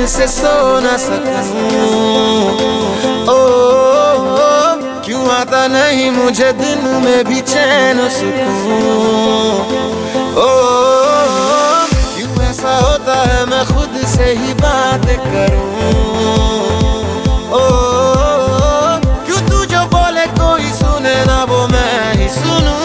चैन से सो न सकूं। ओ क्यों आता नहीं मुझे दिन में भी चैन सुकून। ओ क्यों ऐसा होता है मैं खुद से ही बात करूं। ओ क्यों तू जो बोले कोई सुने ना वो मैं ही सुनूं।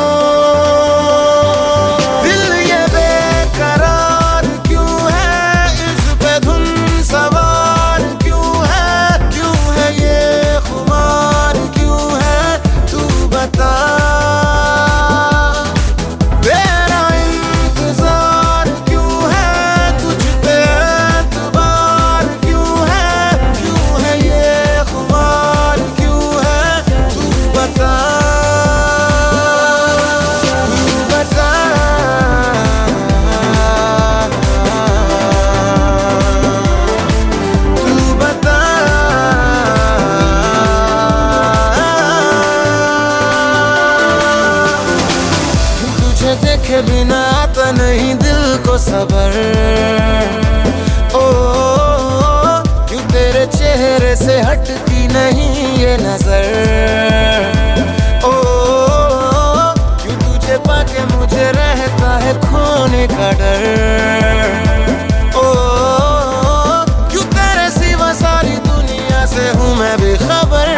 दिल ये बेकरार क्यों है, इस पे धुन सवार क्यों है ये खुमार क्यों है, तू बता। तेरा इंतजार क्यों है, तुझ पे एतबार क्यों है ये खुमार क्यों है, तू बता। देखे बिना आता नहीं दिल को सबर। ओ क्यों तेरे चेहरे से हटती नहीं ये नजर। ओ क्यों तुझे पाके मुझे रहता है खोने का डर। ओ क्यों तेरे सिवा सारी दुनिया से हूँ मैं बेखबर।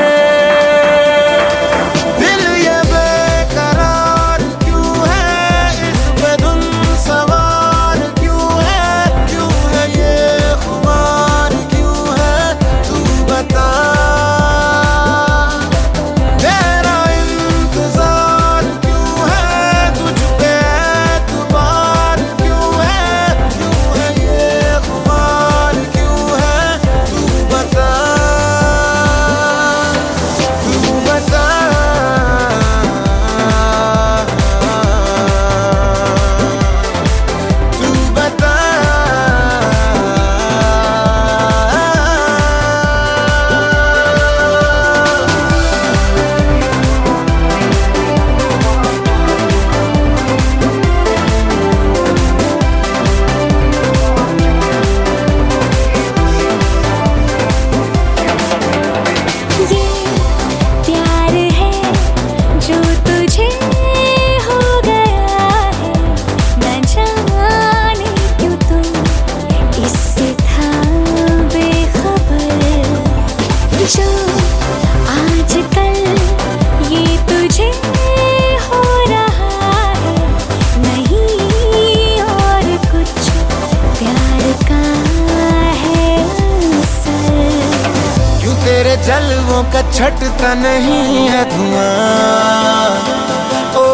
तेरे जलवों का छटता नहीं है धुआं। ओ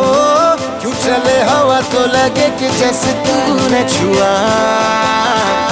क्यों चले हवा तो लगे कि जैसे तूने छुआ।